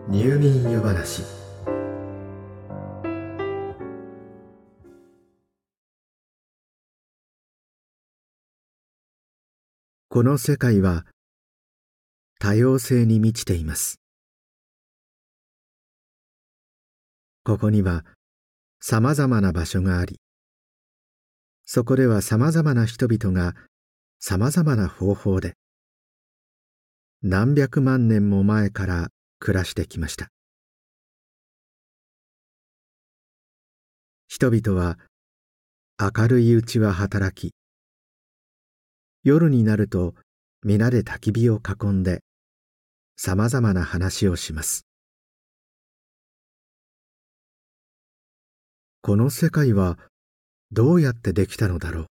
入眠夜話。この世界は多様性に満ちています。ここにはさまざまな場所があり、そこではさまざまな人々がさまざまな方法で何百万年も前から暮らしてきました。人々は明るいうちは働き、夜になると皆で焚き火を囲んでさまざまな話をします。この世界はどうやってできたのだろう。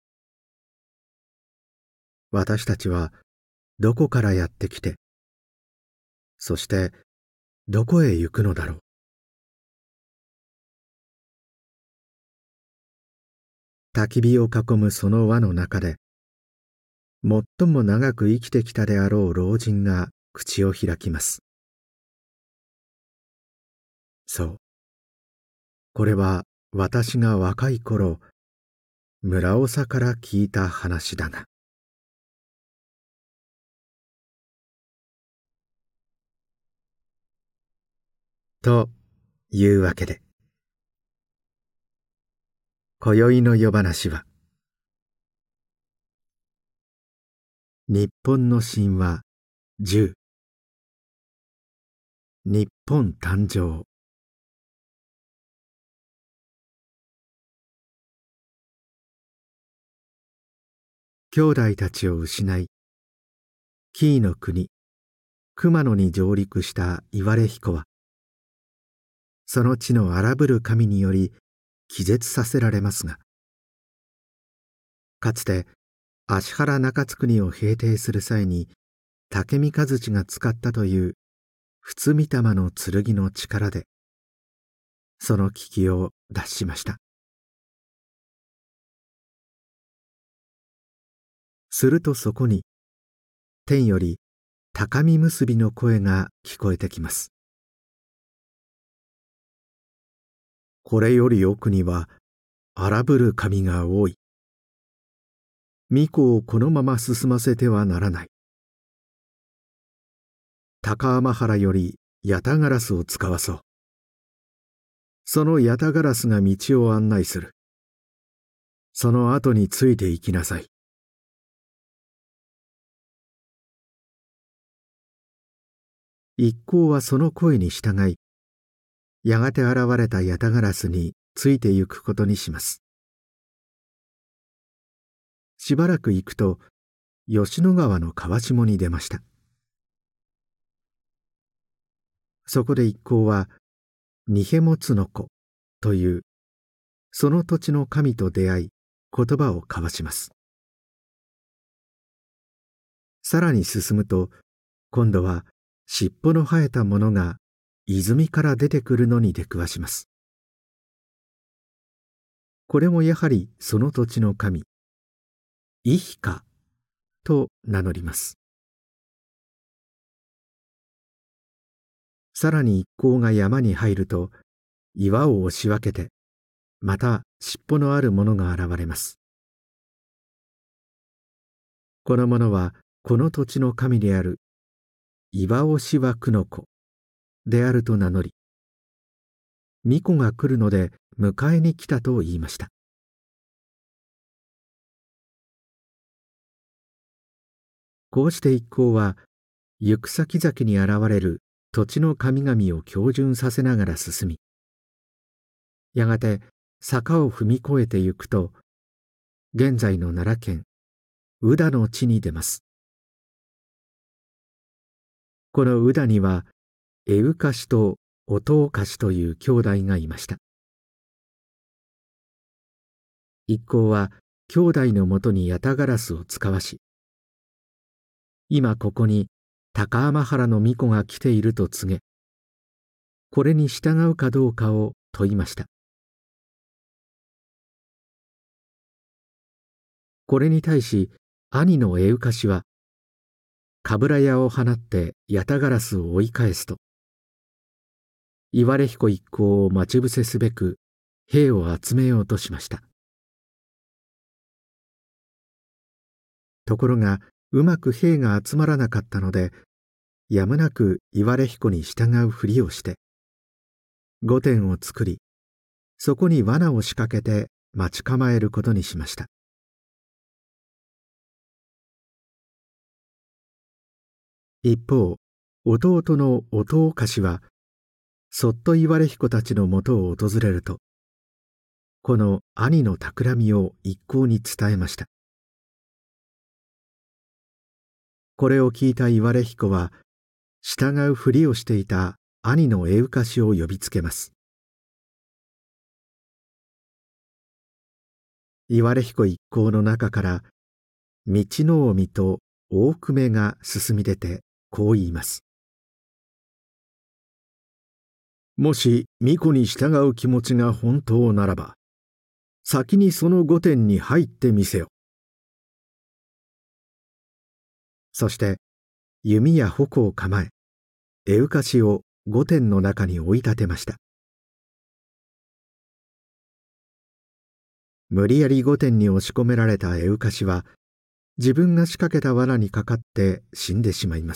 私たちはどこからやってきて、そしてどこへ行くのだろう。焚き火を囲むその輪の中で、最も長く生きてきたであろう老人が口を開きます。そう。これは私が若い頃、村長から聞いた話だが。というわけで、今宵の夜話は、日本の神話10、日本誕生。兄弟たちを失い、紀伊の国熊野に上陸した岩出彦は、その地の荒ぶる神により気絶させられますが、かつて芦原中津国を平定する際に武見和地が使ったという仏御霊の剣の力でその危機を脱しました。するとそこに天より高み結びの声が聞こえてきます。これより奥には荒ぶる神が多い。巫女をこのまま進ませてはならない。高天原よりヤタガラスを使わそう。そのヤタガラスが道を案内する。その後について行きなさい。一行はその声に従い、やがて現れたヤタガラスについて行くことにします。しばらく行くと吉野川の川下に出ました。そこで一行はニヘモツノコというその土地の神と出会い、言葉を交わします。さらに進むと、今度は尻尾の生えたものが泉から出てくるのに出くわします。これもやはりその土地の神、イヒカと名乗ります。さらに一行が山に入ると、岩を押し分けて、また尻尾のあるものが現れます。このものはこの土地の神である岩押しはくの子であると名乗り、巫女が来るので迎えに来たと言いました。こうして一行は行く先々に現れる土地の神々を恭順させながら進み、やがて坂を踏み越えてゆくと、現在の奈良県宇陀の地に出ます。この宇陀にはエウカシとオトウカシという兄弟がいました。一行は兄弟のもとにヤタガラスを使わし、今ここに高天原の巫女が来ていると告げ、これに従うかどうかを問いました。これに対し兄のエウカシは、かぶら屋を放ってヤタガラスを追い返すと、 岩出彦一行を待ち伏せすべく兵を集めようとしました。ところがうまく兵が集まらなかったので、やむなく岩出彦に従うふりをして御殿を作り、そこに罠を仕掛けて待ち構えることにしました。一方、弟の音岡氏はそっと岩出彦たちのもとを訪れると、この兄の企みを一行に伝えました。これを聞いた岩出彦は、従うふりをしていた兄の江深氏を呼びつけます。岩出彦一行の中から道の臣と大久米が進み出てこう言います。もし巫女に従う気持ちが本当ならば、先にその御殿に入ってみせよ。そして弓や矛を構え、江深氏を御殿の中に追い立てました。無理やり御殿に押し込められた江深氏は、自分が仕掛けた罠にかかって死んでしまいます。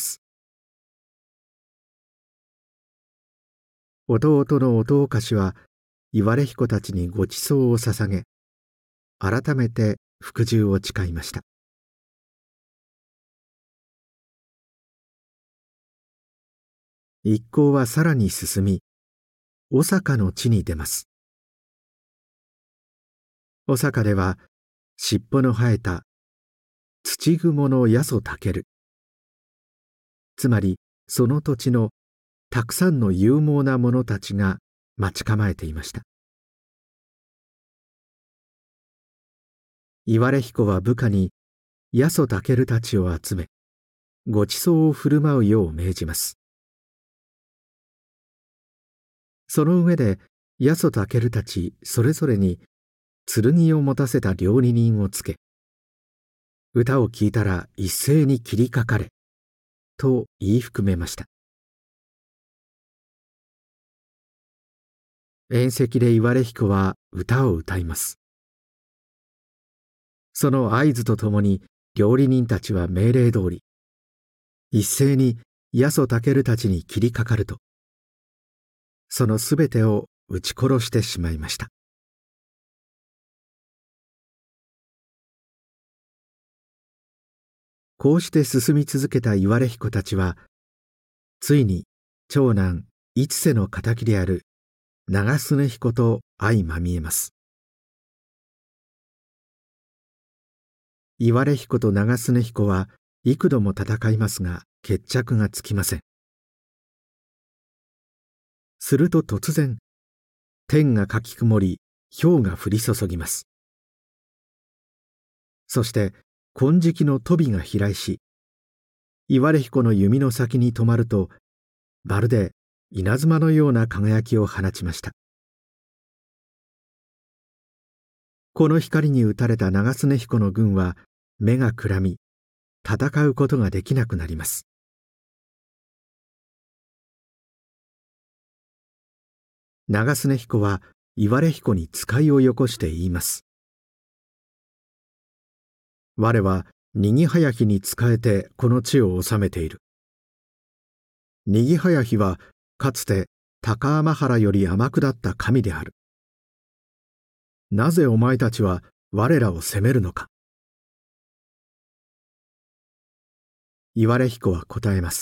弟の音岡氏は岩出彦たちにご馳走を捧げ、改めて服従を誓いました。一行はさらに進み、小坂の地に出ます。小坂では尻尾の生えた土蜘の八十武、つまりその土地のたくさんの勇猛な者たちが待ち構えていました。岩出彦は部下に八十武たちを集め、ご馳走を振る舞うよう命じます。その上で八十武たちそれぞれに剣を持たせた料理人をつけ、歌を聴いたら一斉に切りかかれと言い含めました。宴席で岩出彦は歌を歌います。その合図とともに料理人たちは命令通り、一斉に八十武たちに切りかかると、そのすべてを撃ち殺してしまいました。こうして進み続けた岩出彦たちは、ついに長男市瀬の敵である長経彦と相まみえます。岩出彦と長経彦は幾度も戦いますが決着がつきません。すると突然、天がかき曇り、雹が降り注ぎます。そして金色の飛びが飛来し、岩出彦の弓の先に止まると、まるで稲妻のような輝きを放ちました。この光に打たれた長経彦の軍は目がくらみ、戦うことができなくなります。長経彦は岩出彦に使いをよこして言います。我はにぎはやひに仕えてこの地を治めている。にぎはやひはかつて高天原より天下った神である。なぜお前たちは我らを責めるのか。岩出彦は答えます。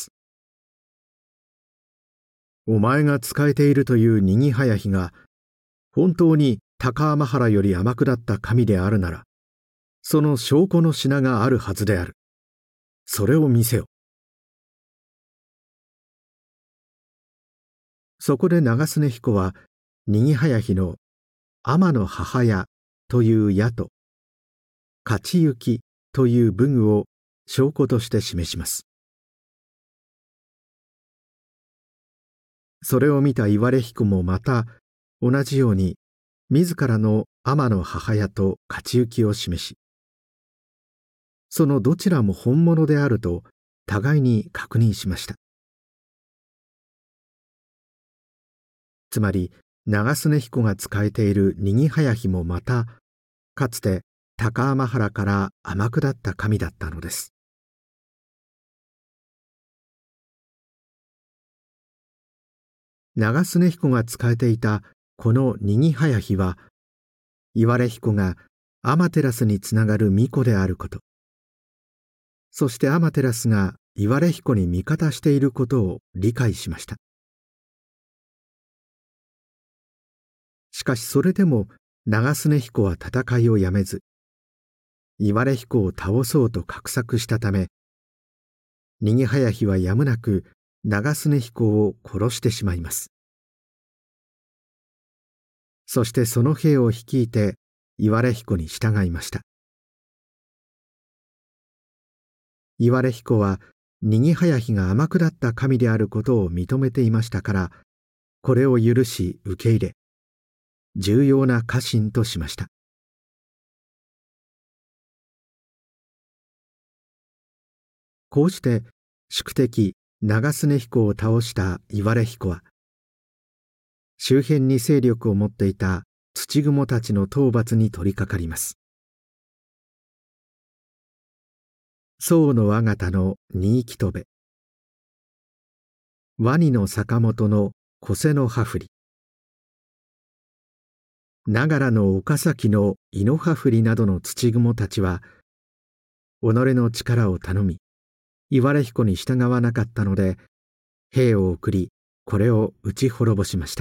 お前が仕えているというにぎはやひが本当に高天原より天下った神であるなら、その証拠の品があるはずである。それを見せよ。そこで長経彦はにぎはやひの天の母屋という矢と勝ち行きという武具を証拠として示します。それを見た岩出彦もまた同じように自らの天の母屋と勝ち行きを示し、そのどちらも本物であると互いに確認しました。 つまり長常彦が仕えているにぎはやひもまた、かつて高天原から天下った神だったのです。長常彦が仕えていたこのにぎはやひは、岩出彦が天照につながる巫女であること、そして天照が岩出彦に味方していることを理解しました。しかしそれでも長常彦は戦いをやめず、岩出彦を倒そうと画策したため、にぎはやひはやむなく長常彦を殺してしまいます。そしてその兵を率いて岩出彦に従いました。岩出彦はにぎはやひが天下った神であることを認めていましたから、これを許し受け入れ、重要な家臣としました。こうして宿敵長常彦を倒した岩出彦は、周辺に勢力を持っていた土蜘たちの討伐に取り掛かります。宋の我方の新木戸部、ワニの坂本の小瀬の羽振、長良の岡崎の井の羽振などの土蜘たちは、己の力を頼み岩出彦に従わなかったので、兵を送りこれを討ち滅ぼしました。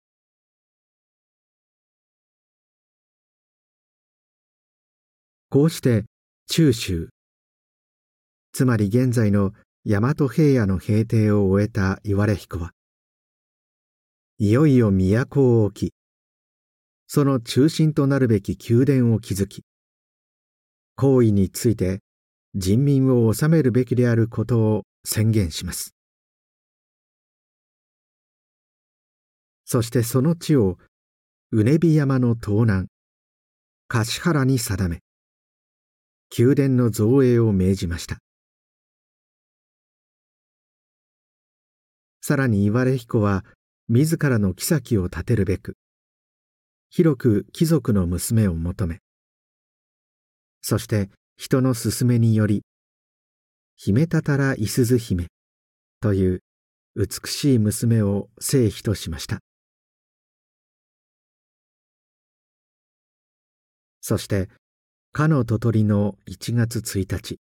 こうして中州、つまり現在の大和平野の平定を終えた岩出彦は、いよいよ都を置き、その中心となるべき宮殿を築き、皇位について人民を治めるべきであることを宣言します。そしてその地をうねび山の東南橿原に定め、宮殿の造営を命じました。さらに岩出彦は自らの后を立てるべく、広く貴族の娘を求め、そして人の勧めにより姫たたらいすず姫という美しい娘を正妃としました。そしてかのととりの1月1日、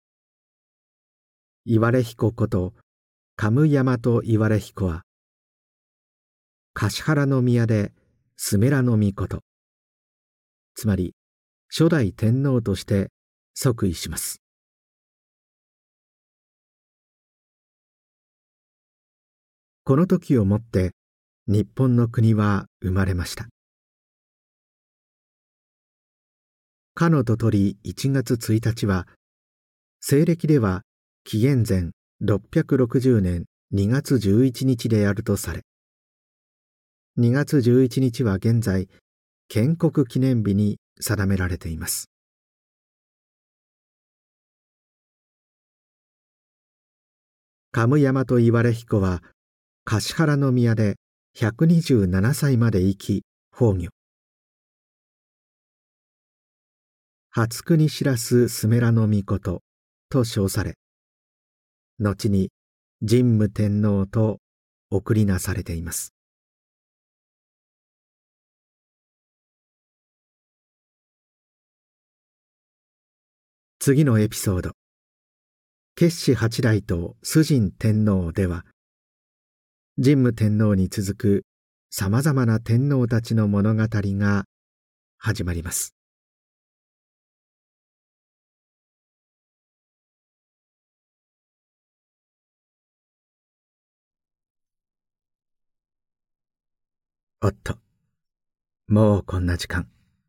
岩出彦こと上大和岩出彦は、橿原宮でスメラの命、つまり初代天皇として即位します。この時をもって日本の国は生まれました。かのととり1月1日は、西暦では紀元前660年2月11日であるとされ、2月11日は現在建国記念日に定められています。上大和岩出彦は橿原宮で127歳まで生き崩御。初国知らすスメラの命と称され、後に神武天皇と送りなされています。次のエピソード、決子八代と崇神天皇では、神武天皇に続くさまざまな天皇たちの物語が始まります。おっと、もうこんな時間。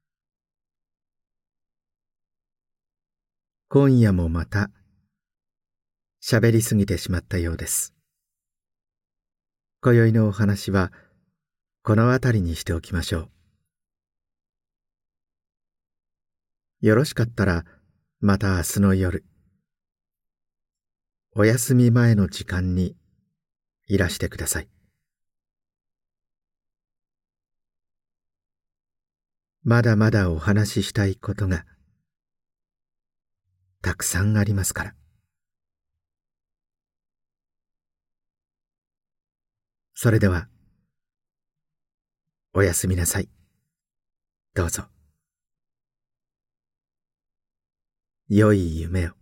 今夜もまた喋りすぎてしまったようです。今宵のお話はこの辺りにしておきましょう。よろしかったらまた明日の夜、お休み前の時間にいらしてください。 まだまだお話ししたいことがたくさんありますから。それではおやすみなさい。どうぞ。良い夢を。